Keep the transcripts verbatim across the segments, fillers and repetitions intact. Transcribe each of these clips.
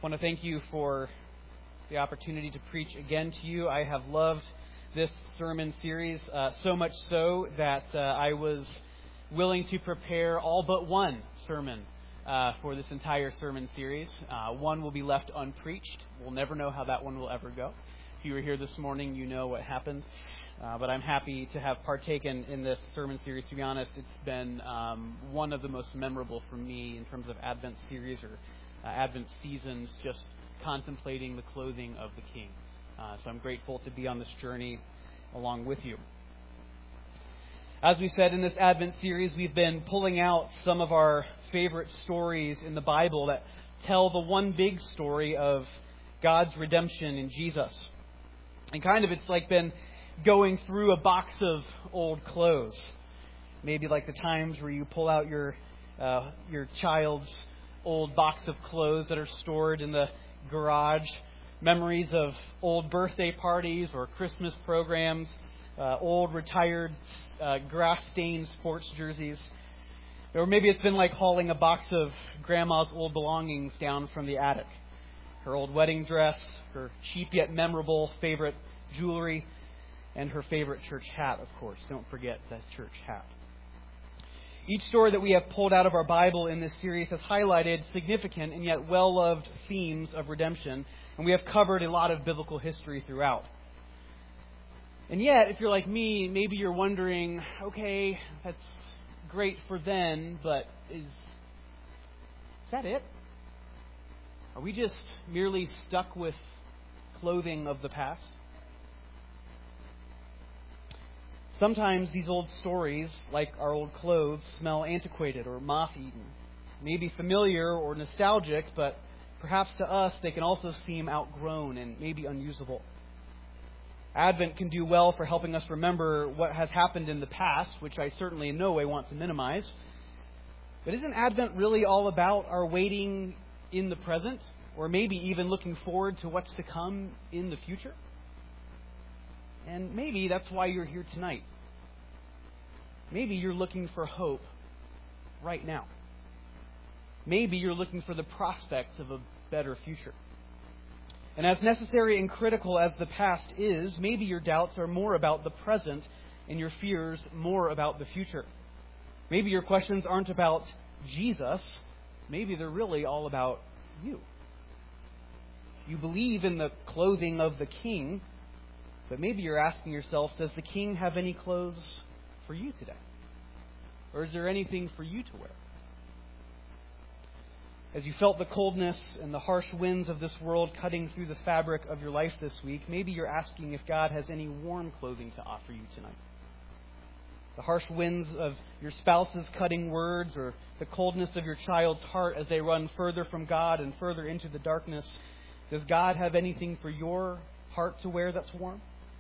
I want to thank you for the opportunity to preach again to you. I have loved this sermon series, uh, so much so that uh, I was willing to prepare all but one sermon uh, for this entire sermon series. Uh, one will be left unpreached. We'll never know how that one will ever go. If you were here this morning, you know what happened. Uh, but I'm happy to have partaken in this sermon series. To be honest, it's been um, one of the most memorable for me in terms of Advent series or uh, Advent seasons, just contemplating the clothing of the King. Uh, so I'm grateful to be on this journey along with you. As we said in this Advent series, we've been pulling out some of our favorite stories in the Bible that tell the one big story of God's redemption in Jesus. And kind of it's like been going through a box of old clothes. Maybe like the times where you pull out your uh, your child's old box of clothes that are stored in the garage. Memories of old birthday parties or Christmas programs, uh, old retired uh, grass-stained sports jerseys. Or maybe it's been like hauling a box of Grandma's old belongings down from the attic. Her old wedding dress, her cheap yet memorable favorite jewelry, and her favorite church hat, of course. Don't forget that church hat. Each story that we have pulled out of our Bible in this series has highlighted significant and yet well-loved themes of redemption, and we have covered a lot of biblical history throughout. And yet, if you're like me, maybe you're wondering, okay, that's great for then, but is, is that it? Are we just merely stuck with clothing of the past? Sometimes these old stories, like our old clothes, smell antiquated or moth-eaten. Maybe familiar or nostalgic, but perhaps to us they can also seem outgrown and maybe unusable. Advent can do well for helping us remember what has happened in the past, which I certainly in no way want to minimize. But isn't Advent really all about our waiting in the present, or maybe even looking forward to what's to come in the future? And maybe that's why you're here tonight. Maybe you're looking for hope right now. Maybe you're looking for the prospect of a better future. And as necessary and critical as the past is, maybe your doubts are more about the present and your fears more about the future. Maybe your questions aren't about Jesus. Maybe they're really all about you. You believe in the clothing of the King, but maybe you're asking yourself, does the King have any clothes for you today? Or is there anything for you to wear? As you felt the coldness and the harsh winds of this world cutting through the fabric of your life this week, maybe you're asking if God has any warm clothing to offer you tonight. The harsh winds of your spouse's cutting words or the coldness of your child's heart as they run further from God and further into the darkness, does God have anything for your heart to wear that's warm?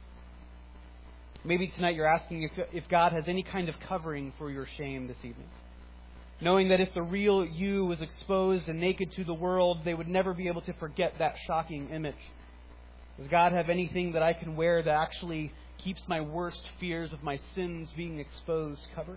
Maybe tonight you're asking if, if God has any kind of covering for your shame this evening. Knowing that if the real you was exposed and naked to the world, they would never be able to forget that shocking image. Does God have anything that I can wear that actually keeps my worst fears of my sins being exposed covered?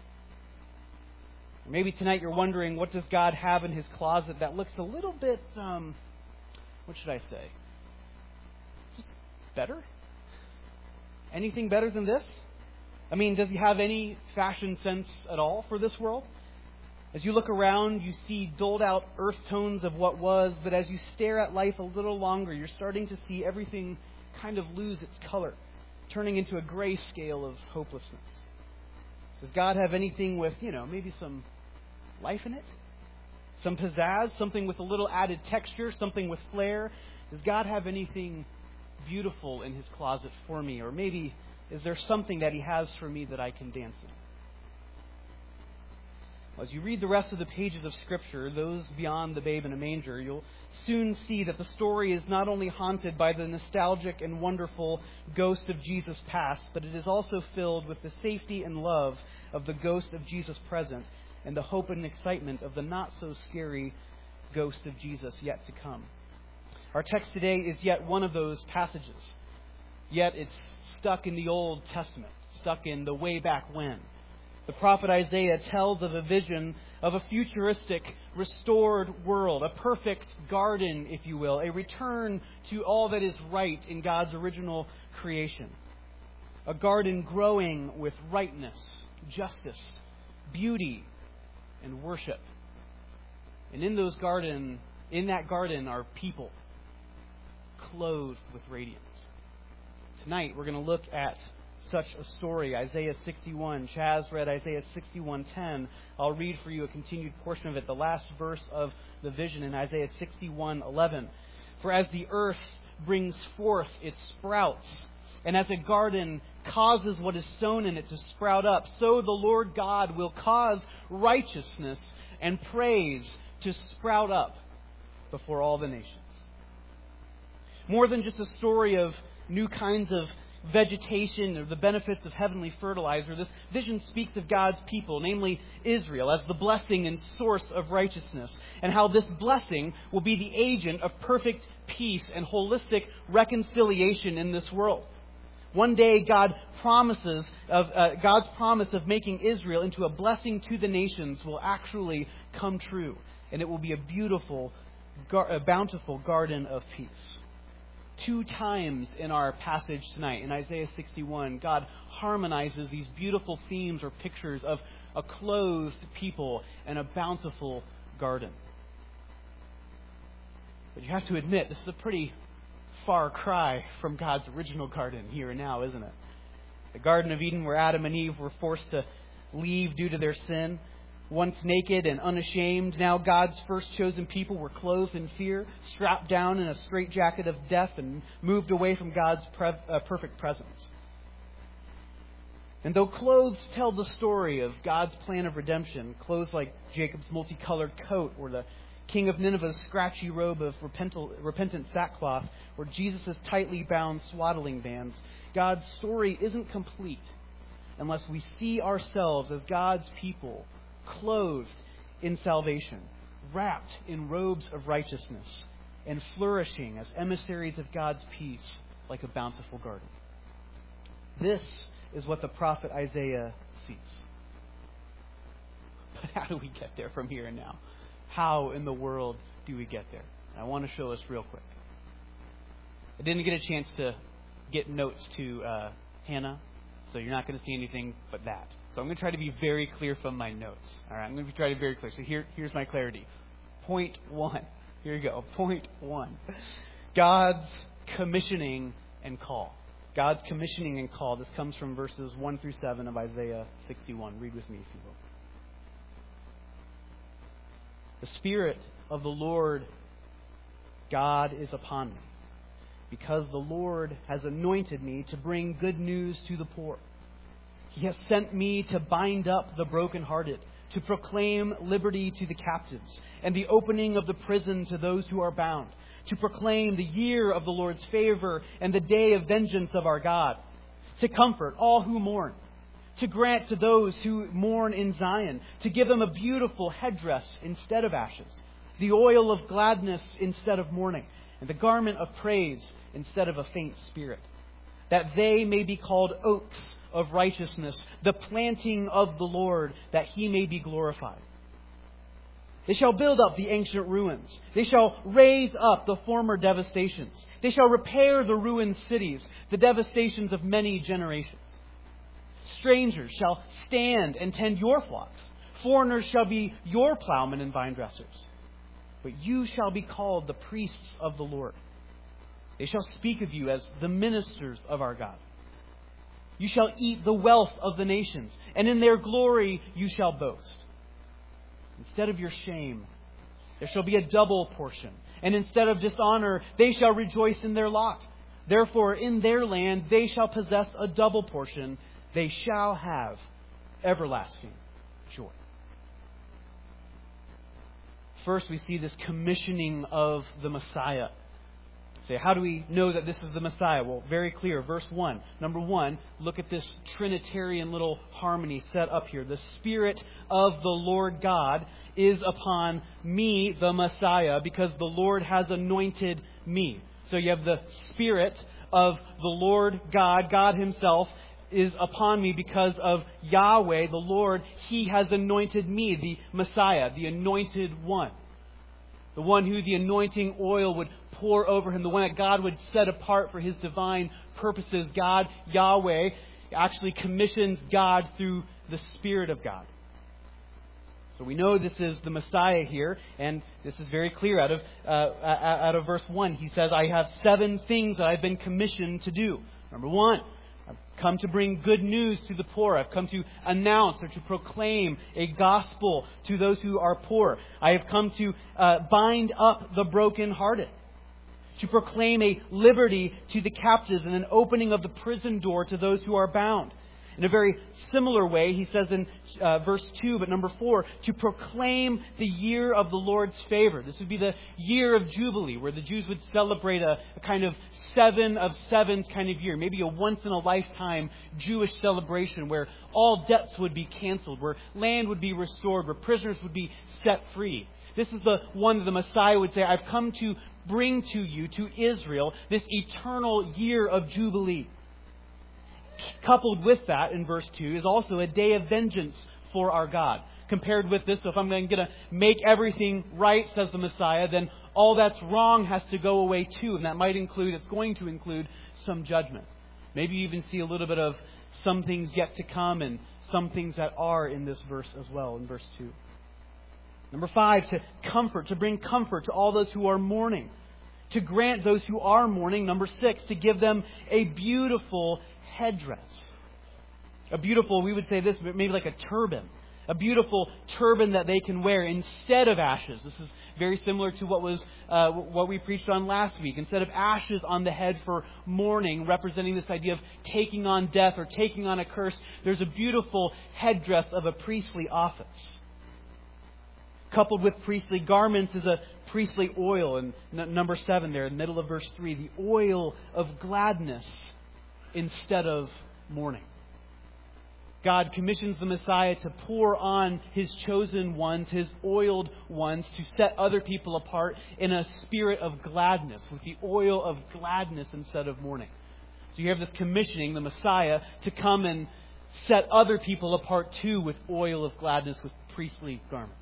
Or maybe tonight you're wondering, what does God have in His closet that looks a little bit, um, what should I say? Just better? Anything better than this? I mean, does He have any fashion sense at all for this world? As you look around, you see doled out earth tones of what was, but as you stare at life a little longer, you're starting to see everything kind of lose its color, turning into a gray scale of hopelessness. Does God have anything with, you know, maybe some life in it? Some pizzazz, something with a little added texture, something with flair? Does God have anything beautiful in His closet for me? Or maybe is there something that He has for me that I can dance in? Well, as you read the rest of the pages of Scripture, those beyond the babe in a manger, you'll soon see that the story is not only haunted by the nostalgic and wonderful ghost of Jesus past, but it is also filled with the safety and love of the ghost of Jesus present and the hope and excitement of the not-so-scary ghost of Jesus yet to come. Our text today is yet one of those passages. Yet it's stuck in the Old Testament, stuck in the way back when. The prophet Isaiah tells of a vision of a futuristic, restored world, a perfect garden, if you will, a return to all that is right in God's original creation. A garden growing with rightness, justice, beauty, and worship. And in those garden, in that garden are people clothed with radiance. Tonight we're going to look at such a story, Isaiah sixty-one. Chaz read Isaiah sixty-one ten. I'll read for you a continued portion of it, the last verse of the vision in Isaiah sixty-one eleven. For as the earth brings forth its sprouts, and as a garden causes what is sown in it to sprout up, so the Lord God will cause righteousness and praise to sprout up before all the nations. More than just a story of new kinds of vegetation or the benefits of heavenly fertilizer, this vision speaks of God's people, namely Israel, as the blessing and source of righteousness, and how this blessing will be the agent of perfect peace and holistic reconciliation in this world. One day, God promises of uh, God's promise of making Israel into a blessing to the nations will actually come true, and it will be a beautiful, gar- a bountiful garden of peace. Two times in our passage tonight, in Isaiah sixty-one, God harmonizes these beautiful themes or pictures of a clothed people and a bountiful garden. But you have to admit, this is a pretty far cry from God's original garden here and now, isn't it? The Garden of Eden, where Adam and Eve were forced to leave due to their sin. Once naked and unashamed, now God's first chosen people were clothed in fear, strapped down in a straitjacket of death, and moved away from God's pre- uh, perfect presence. And though clothes tell the story of God's plan of redemption, clothes like Jacob's multicolored coat or the King of Nineveh's scratchy robe of repentant, repentant sackcloth or Jesus' tightly bound swaddling bands, God's story isn't complete unless we see ourselves as God's people, clothed in salvation, wrapped in robes of righteousness, and flourishing as emissaries of God's peace like a bountiful garden. This is what the prophet Isaiah sees. But how do we get there from here and now? How in the world do we get there? I want to show us real quick. I didn't get a chance to get notes to uh, Hannah, so you're not going to see anything but that. So I'm going to try to be very clear from my notes. All right, I'm going to try to be very clear. So here, here's my clarity. Point one. Here you go. Point one. God's commissioning and call. God's commissioning and call. This comes from verses one through seven of Isaiah sixty-one. Read with me, if you will. The Spirit of the Lord God is upon me, because the Lord has anointed me to bring good news to the poor. He has sent me to bind up the brokenhearted, to proclaim liberty to the captives, and the opening of the prison to those who are bound, to proclaim the year of the Lord's favor and the day of vengeance of our God, to comfort all who mourn, to grant to those who mourn in Zion, to give them a beautiful headdress instead of ashes, the oil of gladness instead of mourning, and the garment of praise instead of a faint spirit, that they may be called oaks of righteousness, the planting of the Lord, that He may be glorified. They shall build up the ancient ruins. They shall raise up the former devastations. They shall repair the ruined cities, the devastations of many generations. Strangers shall stand and tend your flocks. Foreigners shall be your plowmen and vine dressers. But you shall be called the priests of the Lord. They shall speak of you as the ministers of our God. You shall eat the wealth of the nations, and in their glory you shall boast. Instead of your shame, there shall be a double portion, and instead of dishonor, they shall rejoice in their lot. Therefore, in their land they shall possess a double portion. They shall have everlasting joy. First, we see this commissioning of the Messiah. Say, how do we know that this is the Messiah? Well, very clear. Verse one. Number one, look at this Trinitarian little harmony set up here. The Spirit of the Lord God is upon me, the Messiah, because the Lord has anointed me. So you have the Spirit of the Lord God, God Himself, is upon me because of Yahweh, the Lord. He has anointed me, the Messiah, the anointed one. The one who the anointing oil would pour over him. The one that God would set apart for His divine purposes. God, Yahweh, actually commissions God through the Spirit of God. So we know this is the Messiah here, and this is very clear out of uh, out of verse one. He says, I have seven things that I've been commissioned to do. Number one, I've come to bring good news to the poor. I've come to announce or to proclaim a gospel to those who are poor. I have come to uh, bind up the brokenhearted, to proclaim a liberty to the captives and an opening of the prison door to those who are bound. In a very similar way, he says in uh, verse two, but number four, to proclaim the year of the Lord's favor. This would be the year of Jubilee, where the Jews would celebrate a, a kind of seven of sevens kind of year, maybe a once-in-a-lifetime Jewish celebration where all debts would be canceled, where land would be restored, where prisoners would be set free. This is the one that the Messiah would say, I've come to bring to you, to Israel, this eternal year of Jubilee. Coupled with that, in verse two, is also a day of vengeance for our God. Compared with this, so if I'm going to make everything right, says the Messiah, then all that's wrong has to go away too. And that might include, it's going to include some judgment. Maybe you even see a little bit of some things yet to come and some things that are in this verse as well, in verse two. Number five, to comfort, to bring comfort to all those who are mourning. To grant those who are mourning, number six, to give them a beautiful headdress. A beautiful, we would say this, maybe like a turban. A beautiful turban that they can wear instead of ashes. This is very similar to what was uh, what we preached on last week. Instead of ashes on the head for mourning, representing this idea of taking on death or taking on a curse, there's a beautiful headdress of a priestly office. Coupled with priestly garments is a priestly oil. And n- number seven there, in the middle of verse three, the oil of gladness instead of mourning. God commissions the Messiah to pour on His chosen ones, His oiled ones, to set other people apart in a spirit of gladness, with the oil of gladness instead of mourning. So you have this commissioning, the Messiah, to come and set other people apart too with oil of gladness, with priestly garments.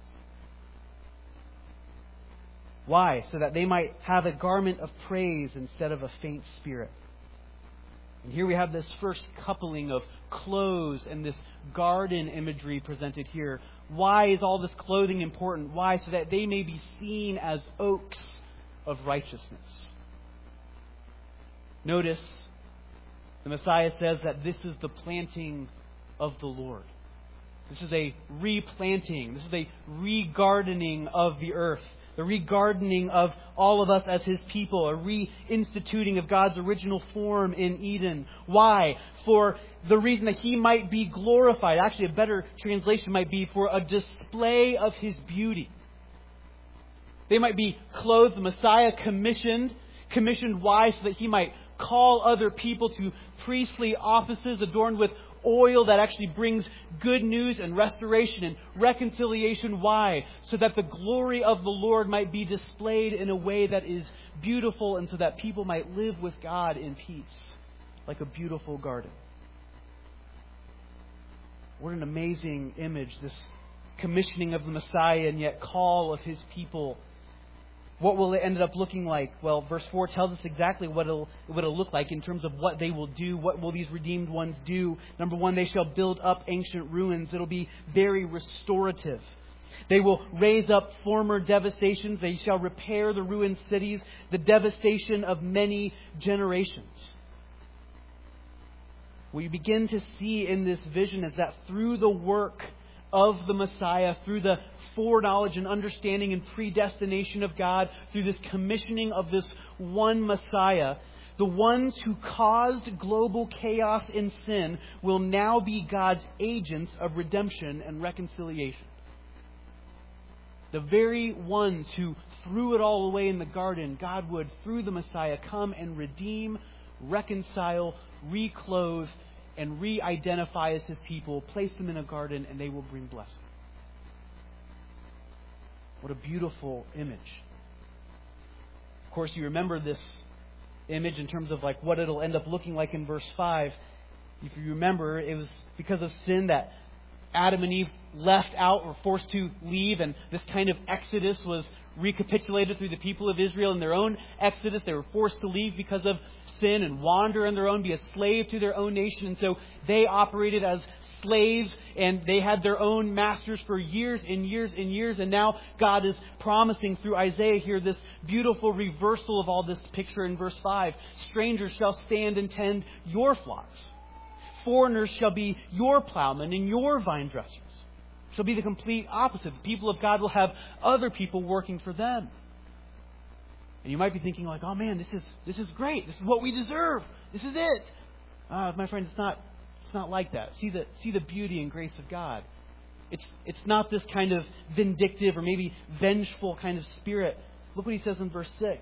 Why? So that they might have a garment of praise instead of a faint spirit. And here we have this first coupling of clothes and this garden imagery presented here. Why is all this clothing important? Why? So that they may be seen as oaks of righteousness. Notice, the Messiah says that this is the planting of the Lord. This is a replanting. This is a regardening of the earth. The regardening of all of us as His people. A reinstituting of God's original form in Eden. Why? For the reason that He might be glorified. Actually, a better translation might be for a display of His beauty. They might be clothed. The Messiah commissioned. Commissioned why? So that He might call other people to priestly offices adorned with oil that actually brings good news and restoration and reconciliation. Why? So that the glory of the Lord might be displayed in a way that is beautiful, and so that people might live with God in peace, like a beautiful garden. What an amazing image, this commissioning of the Messiah and yet call of His people. What will it end up looking like? Well, verse four tells us exactly what it'll, what it'll look like in terms of what they will do. What will these redeemed ones do? Number one, they shall build up ancient ruins. It'll be very restorative. They will raise up former devastations. They shall repair the ruined cities, the devastation of many generations. What you begin to see in this vision is that through the work of the Messiah, through the foreknowledge and understanding and predestination of God, through this commissioning of this one Messiah, the ones who caused global chaos and sin will now be God's agents of redemption and reconciliation. The very ones who threw it all away in the garden, God would, through the Messiah, come and redeem, reconcile, reclothe, and re-identify as His people, place them in a garden, and they will bring blessing. What a beautiful image. Of course, you remember this image in terms of like what it'll end up looking like in verse five. If you remember, it was because of sin that Adam and Eve left out or forced to leave, and this kind of exodus was recapitulated through the people of Israel in their own exodus. They were forced to leave because of sin and wander on their own, be a slave to their own nation. And so they operated as slaves, and they had their own masters for years and years and years. And now God is promising through Isaiah here this beautiful reversal of all this picture in verse five. Strangers shall stand and tend your flocks. Foreigners shall be your plowmen and your vine dressers. Shall be the complete opposite. The people of God will have other people working for them. And you might be thinking like, oh man, this is this is great. This is what we deserve. This is it. Uh, my friend, it's not it's not like that. See the see the beauty and grace of God. It's it's not this kind of vindictive or maybe vengeful kind of spirit. Look what he says in verse six.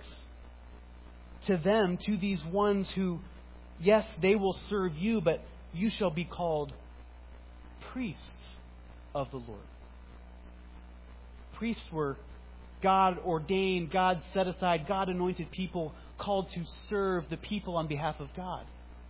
To them, to these ones who, yes, they will serve you, but you shall be called priests of the Lord. Priests were God ordained, God set aside, God anointed people called to serve the people on behalf of God.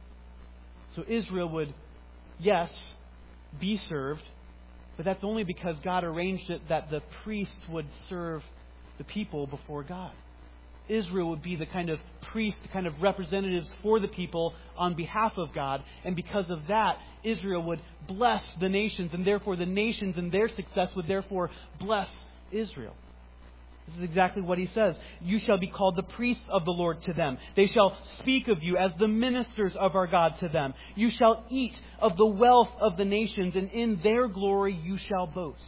So Israel would, yes, be served, but that's only because God arranged it that the priests would serve the people before God. Israel would be the kind of priests, the kind of representatives for the people on behalf of God. And because of that, Israel would bless the nations, and therefore the nations and their success would therefore bless Israel. This is exactly what he says. You shall be called the priests of the Lord to them. They shall speak of you as the ministers of our God to them. You shall eat of the wealth of the nations, and in their glory you shall boast.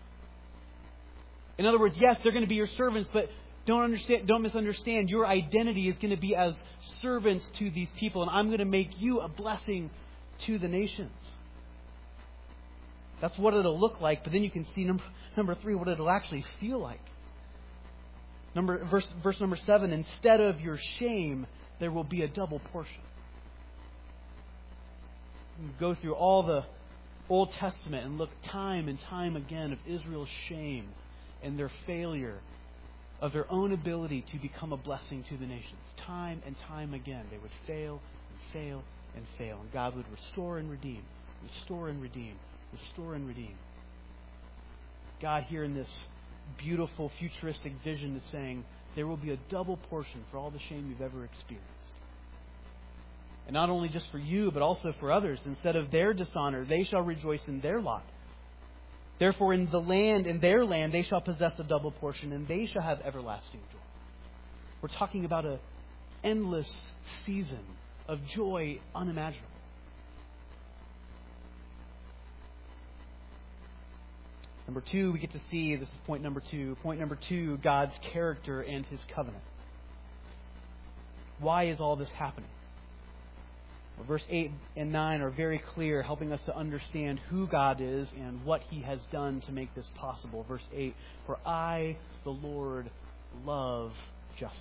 In other words, yes, they're going to be your servants, but Don't understand, don't misunderstand. Your identity is going to be as servants to these people, and I'm going to make you a blessing to the nations. That's what it'll look like, but then you can see number, number three, what it'll actually feel like. Number verse, verse number seven, instead of your shame, there will be a double portion. You go through all the Old Testament and look time and time again of Israel's shame and their failure of their own ability to become a blessing to the nations. Time and time again, they would fail and fail and fail. And God would restore and redeem, restore and redeem, restore and redeem. God here in this beautiful futuristic vision is saying there will be a double portion for all the shame you've ever experienced. And not only just for you, but also for others. Instead of their dishonor, they shall rejoice in their lot. Therefore, in the land, in their land, they shall possess a double portion, and they shall have everlasting joy. We're talking about an endless season of joy unimaginable. Number two, we get to see, this is point number two, point number two, God's character and His covenant. Why is all this happening? Well, verse eight and nine are very clear, helping us to understand who God is and what He has done to make this possible. Verse eight, for I, the Lord, love justice.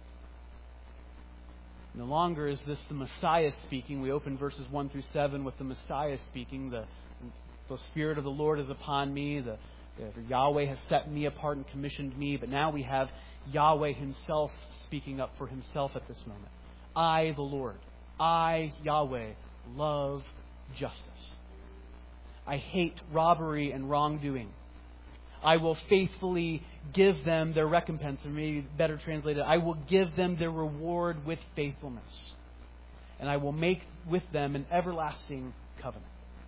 No longer is this the Messiah speaking. We open verses one through seven with the Messiah speaking. The, the Spirit of the Lord is upon me. The, the Yahweh has set me apart and commissioned me. But now we have Yahweh Himself speaking up for Himself at this moment. I, the Lord, I, Yahweh, love justice. I hate robbery and wrongdoing. I will faithfully give them their recompense, or maybe better translated, I will give them their reward with faithfulness. And I will make with them an everlasting covenant.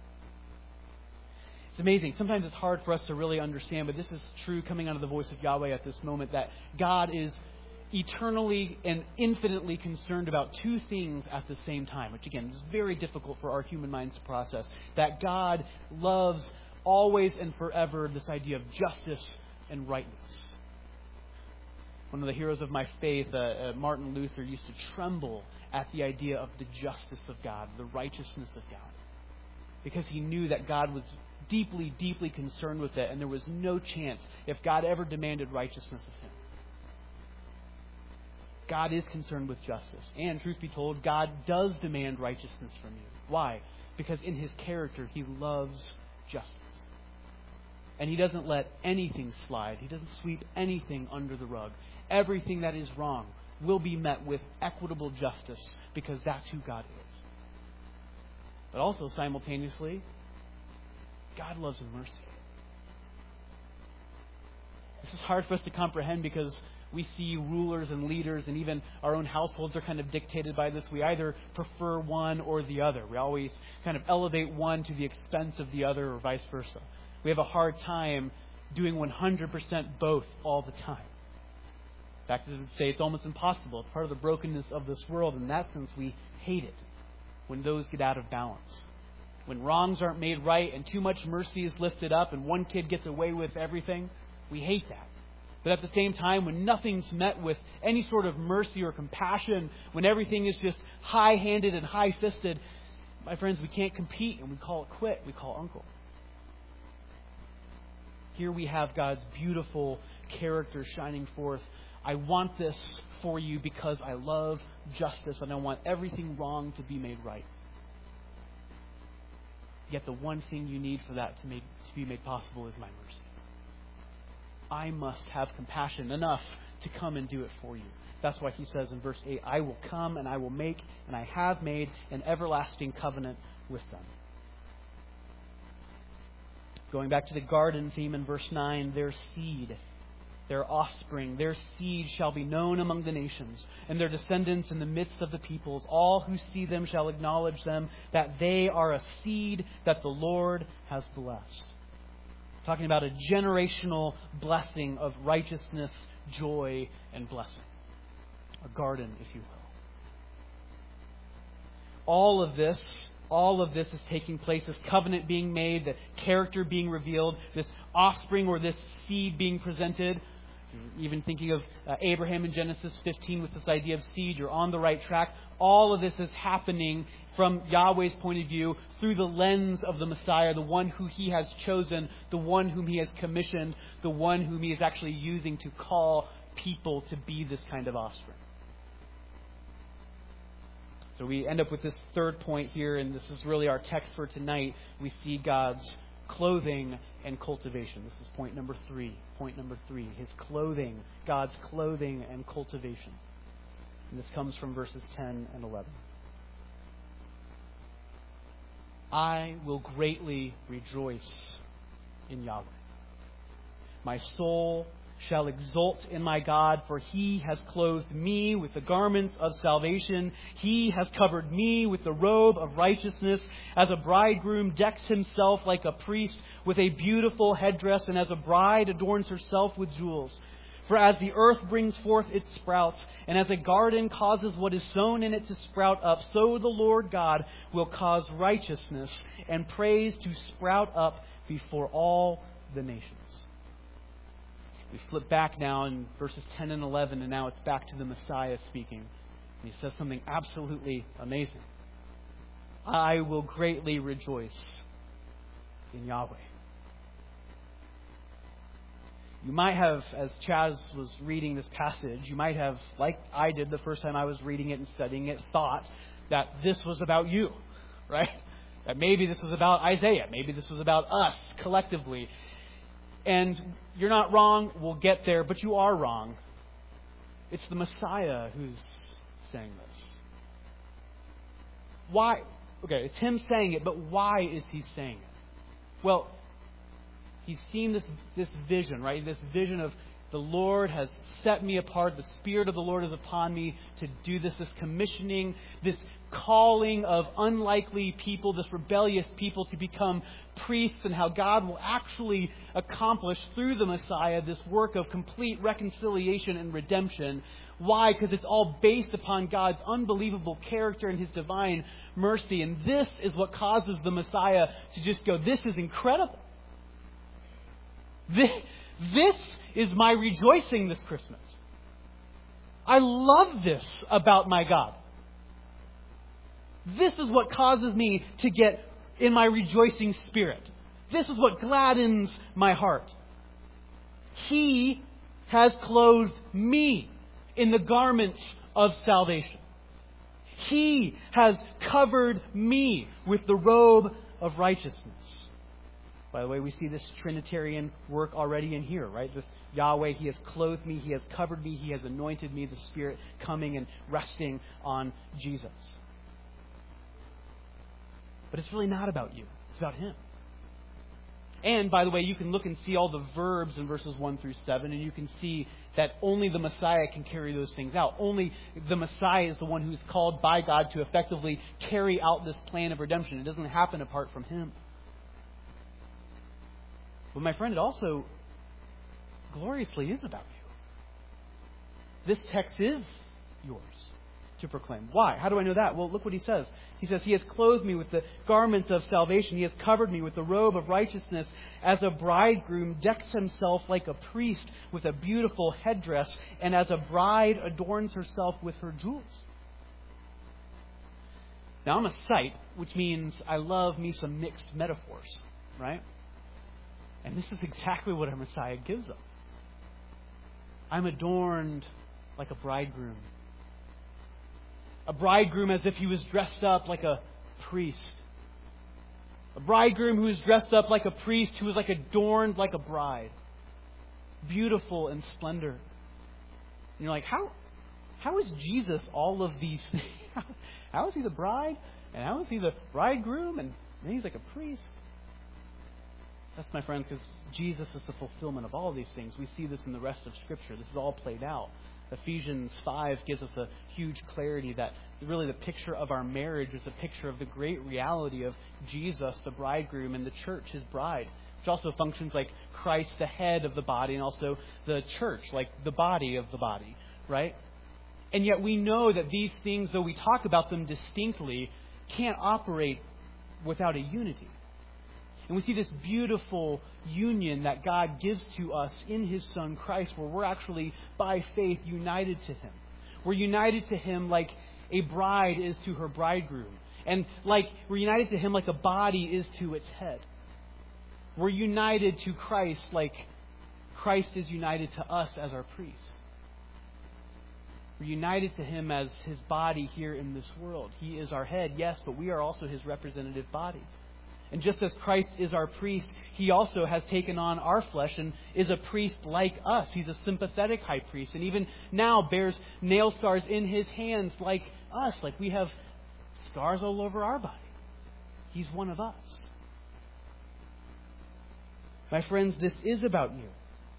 It's amazing. Sometimes it's hard for us to really understand, but this is true coming out of the voice of Yahweh at this moment, that God is eternally and infinitely concerned about two things at the same time, which again is very difficult for our human minds to process. That God loves always and forever this idea of justice and rightness. One of the heroes of my faith, uh, uh, Martin Luther, used to tremble at the idea of the justice of God, the righteousness of God, because he knew that God was deeply, deeply concerned with it, and there was no chance if God ever demanded righteousness of Him. God is concerned with justice. And, truth be told, God does demand righteousness from you. Why? Because in His character, He loves justice. And He doesn't let anything slide. He doesn't sweep anything under the rug. Everything that is wrong will be met with equitable justice, because that's who God is. But also simultaneously, God loves mercy. This is hard for us to comprehend because we see rulers and leaders and even our own households are kind of dictated by this. We either prefer one or the other. We always kind of elevate one to the expense of the other or vice versa. We have a hard time doing one hundred percent both all the time. In fact, I would say it's almost impossible. It's part of the brokenness of this world. In that sense, we hate it when those get out of balance. When wrongs aren't made right and too much mercy is lifted up and one kid gets away with everything, we hate that. But at the same time, when nothing's met with any sort of mercy or compassion, when everything is just high-handed and high-fisted, my friends, we can't compete and we call it quit. We call uncle. Here we have God's beautiful character shining forth. I want this for you because I love justice and I want everything wrong to be made right. Yet the one thing you need for that to, make, to be made possible is my mercy. I must have compassion enough to come and do it for you. That's why he says in verse eight, I will come and I will make, and I have made an everlasting covenant with them. Going back to the garden theme in verse nine, their seed, their offspring, their seed shall be known among the nations, and their descendants in the midst of the peoples. All who see them shall acknowledge them, that they are a seed that the Lord has blessed. Talking about a generational blessing of righteousness, joy, and blessing. A garden, if you will. All of this, all of this is taking place. This covenant being made, the character being revealed, this offspring or this seed being presented. Even thinking of uh, Abraham in Genesis fifteen with this idea of seed, you're on the right track. All of this is happening from Yahweh's point of view through the lens of the Messiah, the one who He has chosen, the one whom He has commissioned, the one whom He is actually using to call people to be this kind of offspring. So we end up with this third point here, and this is really our text for tonight. We see God's clothing and cultivation. This is point number three. Point number three. His clothing. God's clothing and cultivation. And this comes from verses ten and eleven. I will greatly rejoice in Yahweh. My soul shall exult in my God, for He has clothed me with the garments of salvation. He has covered me with the robe of righteousness, as a bridegroom decks himself like a priest with a beautiful headdress, and as a bride adorns herself with jewels. For as the earth brings forth its sprouts, and as a garden causes what is sown in it to sprout up, so the Lord God will cause righteousness and praise to sprout up before all the nations. We flip back now in verses ten and eleven, and now it's back to the Messiah speaking. And he says something absolutely amazing. I will greatly rejoice in Yahweh. You might have, as Chaz was reading this passage, you might have, like I did the first time I was reading it and studying it, thought that this was about you, right? That maybe this was about Isaiah. Maybe this was about us collectively. And you're not wrong. We'll get there, but you are wrong. It's the Messiah who's saying this. Why? Okay, it's Him saying it, but why is He saying it? Well, He's seen this, this vision, right? This vision of the Lord has set me apart. The Spirit of the Lord is upon me to do this, this commissioning, this calling of unlikely people, this rebellious people to become priests, and how God will actually accomplish through the Messiah this work of complete reconciliation and redemption. Why? Because it's all based upon God's unbelievable character and His divine mercy. And this is what causes the Messiah to just go, this is incredible. This, this is my rejoicing this Christmas. I love this about my God. This is what causes me to get in my rejoicing spirit. This is what gladdens my heart. He has clothed me in the garments of salvation. He has covered me with the robe of righteousness. By the way, we see this Trinitarian work already in here, right? With Yahweh, He has clothed me, He has covered me, He has anointed me, the Spirit coming and resting on Jesus. But it's really not about you. It's about Him. And, by the way, you can look and see all the verbs in verses one through seven, and you can see that only the Messiah can carry those things out. Only the Messiah is the one who's called by God to effectively carry out this plan of redemption. It doesn't happen apart from Him. But, my friend, it also gloriously is about you. This text is yours to proclaim. Why? How do I know that? Well, look what he says. He says, He has clothed me with the garments of salvation. He has covered me with the robe of righteousness. As a bridegroom decks himself like a priest with a beautiful headdress, and as a bride adorns herself with her jewels. Now, I'm a sight, which means I love me some mixed metaphors, right? And this is exactly what our Messiah gives us. I'm adorned like a bridegroom. A bridegroom as if he was dressed up like a priest. A bridegroom who was dressed up like a priest, who was like adorned like a bride. Beautiful in splendor. And you're like, how, how is Jesus all of these things? How is He the bride? And how is He the bridegroom? And then He's like a priest. That's, my friend, because Jesus is the fulfillment of all of these things. We see this in the rest of Scripture. This is all played out. Ephesians five gives us a huge clarity that really the picture of our marriage is a picture of the great reality of Jesus, the bridegroom, and the church, His bride, which also functions like Christ, the head of the body, and also the church, like the body of the body, right? And yet we know that these things, though we talk about them distinctly, can't operate without a unity. And we see this beautiful union that God gives to us in His Son Christ, where we're actually, by faith, united to Him. We're united to Him like a bride is to her bridegroom. And like we're united to Him like a body is to its head. We're united to Christ like Christ is united to us as our priest. We're united to Him as His body here in this world. He is our head, yes, but we are also His representative body. And just as Christ is our priest, He also has taken on our flesh and is a priest like us. He's a sympathetic high priest, and even now bears nail scars in His hands like us, like we have scars all over our body. He's one of us. My friends, this is about you.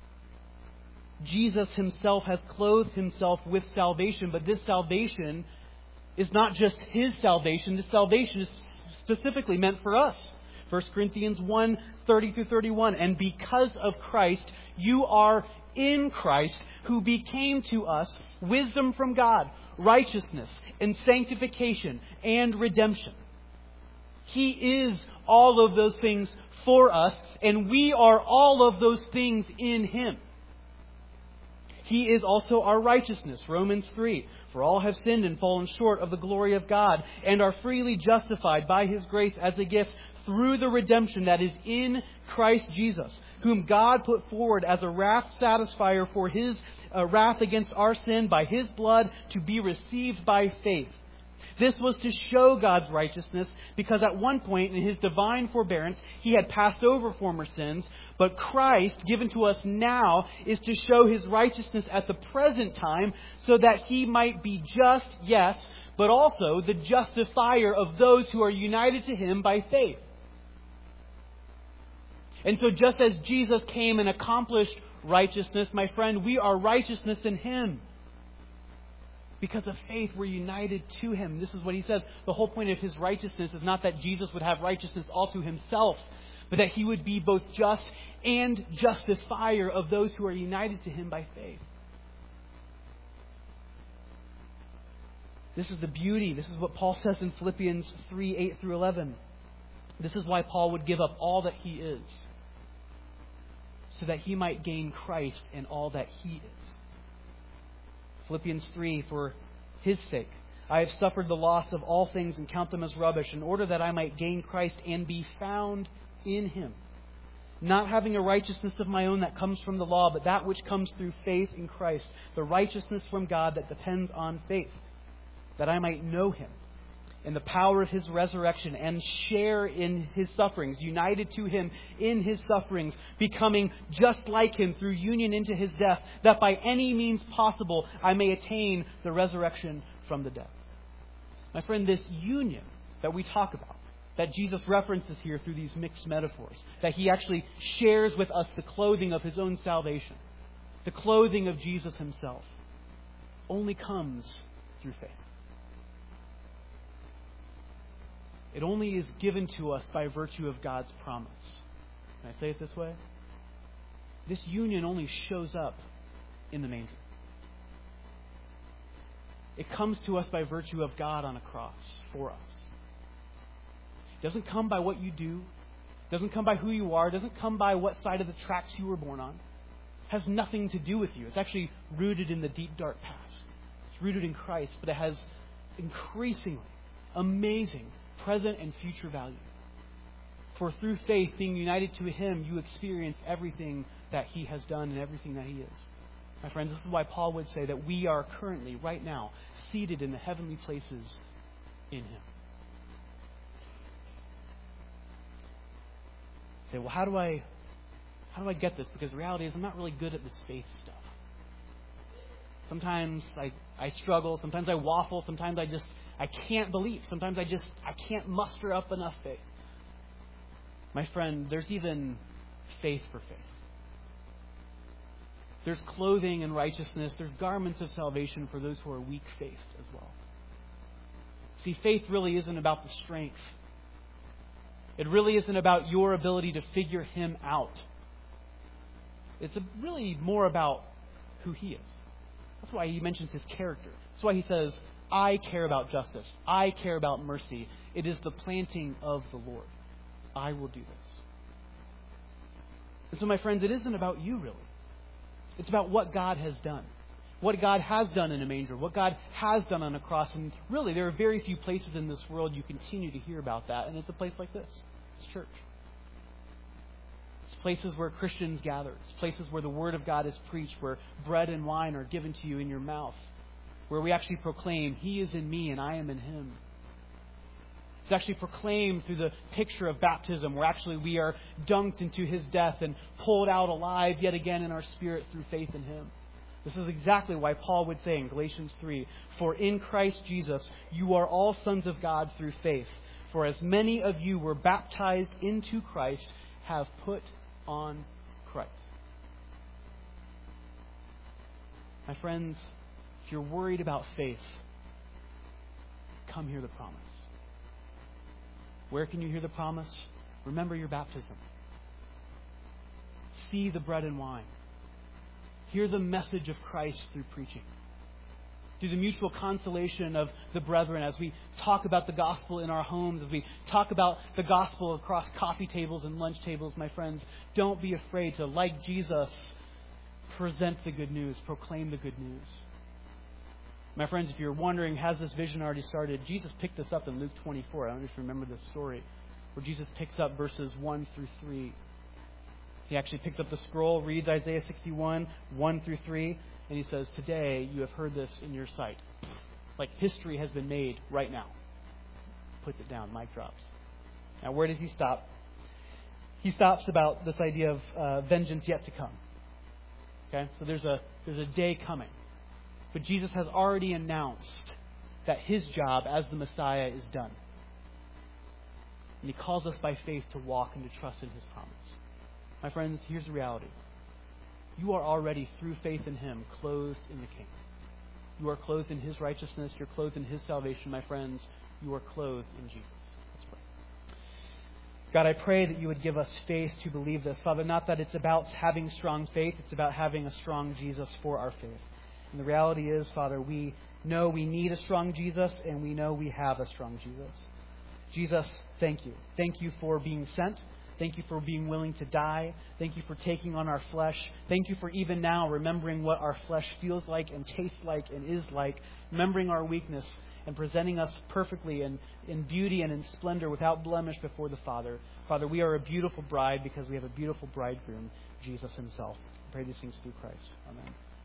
Jesus Himself has clothed Himself with salvation, but this salvation is not just His salvation. This salvation is specifically meant for us. First Corinthians one, thirty through thirty-one. And because of Christ, you are in Christ, who became to us wisdom from God, righteousness and sanctification and redemption. He is all of those things for us, and we are all of those things in Him. He is also our righteousness. Romans three. For all have sinned and fallen short of the glory of God, and are freely justified by His grace as a gift through the redemption that is in Christ Jesus, whom God put forward as a wrath satisfier for His uh, wrath against our sin by His blood, to be received by faith. This was to show God's righteousness, because at one point in His divine forbearance He had passed over former sins, but Christ, given to us now, is to show His righteousness at the present time, so that He might be just, yes, but also the justifier of those who are united to Him by faith. And so just as Jesus came and accomplished righteousness, my friend, we are righteousness in Him. Because of faith, we're united to Him. This is what He says. The whole point of His righteousness is not that Jesus would have righteousness all to Himself, but that He would be both just and justifier of those who are united to Him by faith. This is the beauty. This is what Paul says in Philippians three, eight through eleven. This is why Paul would give up all that he is, so that he might gain Christ and all that He is. Philippians three, for His sake, I have suffered the loss of all things and count them as rubbish, in order that I might gain Christ and be found in Him, not having a righteousness of my own that comes from the law, but that which comes through faith in Christ, the righteousness from God that depends on faith, that I might know Him in the power of His resurrection and share in His sufferings, united to Him in His sufferings, becoming just like Him through union into His death, that by any means possible I may attain the resurrection from the dead. My friend, this union that we talk about, that Jesus references here through these mixed metaphors, that He actually shares with us the clothing of His own salvation, the clothing of Jesus Himself, only comes through faith. It only is given to us by virtue of God's promise. Can I say it this way? This union only shows up in the manger. It comes to us by virtue of God on a cross for us. It doesn't come by what you do. It doesn't come by who you are. It doesn't come by what side of the tracks you were born on. It has nothing to do with you. It's actually rooted in the deep, dark past. It's rooted in Christ, but it has increasingly amazing present and future value. For through faith, being united to Him, you experience everything that He has done and everything that He is. My friends, this is why Paul would say that we are currently, right now, seated in the heavenly places in Him. Say, well, how do I, how do I get this? Because the reality is, I'm not really good at this faith stuff. Sometimes I, I struggle. Sometimes I waffle. Sometimes I just, I can't believe. Sometimes I just, I can't muster up enough faith. My friend, there's even faith for faith. There's clothing and righteousness. There's garments of salvation for those who are weak-faithed as well. See, faith really isn't about the strength. It really isn't about your ability to figure Him out. It's really more about who He is. That's why He mentions His character. That's why He says, I care about justice. I care about mercy. It is the planting of the Lord. I will do this. And so, my friends, it isn't about you, really. It's about what God has done. What God has done in a manger. What God has done on a cross. And really, there are very few places in this world you continue to hear about that. And it's a place like this. It's church. It's places where Christians gather. It's places where the Word of God is preached. Where bread and wine are given to you in your mouth. Where we actually proclaim, He is in me and I am in Him. It's actually proclaimed through the picture of baptism, where actually we are dunked into His death and pulled out alive yet again in our spirit through faith in Him. This is exactly why Paul would say in Galatians three, for in Christ Jesus you are all sons of God through faith. For as many of you were baptized into Christ have put on Christ. My friends, if you're worried about faith, come hear the promise. Where can you hear the promise? Remember your baptism. See the bread and wine. Hear the message of Christ through preaching. Through the mutual consolation of the brethren as we talk about the gospel in our homes, as we talk about the gospel across coffee tables and lunch tables, my friends, don't be afraid to, like Jesus, present the good news, proclaim the good news. My friends, if you're wondering, has this vision already started? Jesus picked this up in Luke twenty-four. I don't know if you remember this story, where Jesus picks up verses one through three. He actually picks up the scroll, reads Isaiah sixty-one, one through three, and he says, today you have heard this in your sight. Like history has been made right now. Puts it down, mic drops. Now where does he stop? He stops about this idea of uh, vengeance yet to come. Okay, so there's a there's a day coming. But Jesus has already announced that His job as the Messiah is done. And He calls us by faith to walk and to trust in His promise. My friends, here's the reality. You are already, through faith in Him, clothed in the King. You are clothed in His righteousness. You're clothed in His salvation, my friends. You are clothed in Jesus. Let's pray. God, I pray that you would give us faith to believe this. Father, not that it's about having strong faith. It's about having a strong Jesus for our faith. And the reality is, Father, we know we need a strong Jesus, and we know we have a strong Jesus. Jesus, thank you. Thank you for being sent. Thank you for being willing to die. Thank you for taking on our flesh. Thank you for even now remembering what our flesh feels like and tastes like and is like, remembering our weakness and presenting us perfectly and in beauty and in splendor without blemish before the Father. Father, we are a beautiful bride because we have a beautiful bridegroom, Jesus Himself. I pray these things through Christ. Amen.